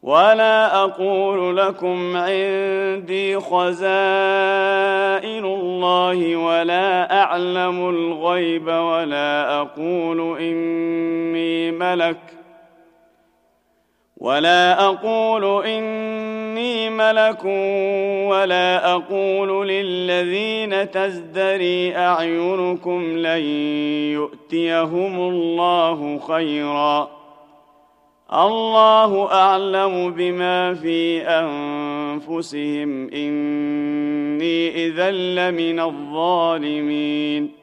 ولا أقول لكم عندي خزائن الله ولا أعلم الغيب ولا أقول إني ملك ولا أقول للذين تزدري أعينكم لن يؤتيهم الله خيرا، الله أعلم بما في أنفسهم إني إذا لمن الظالمين.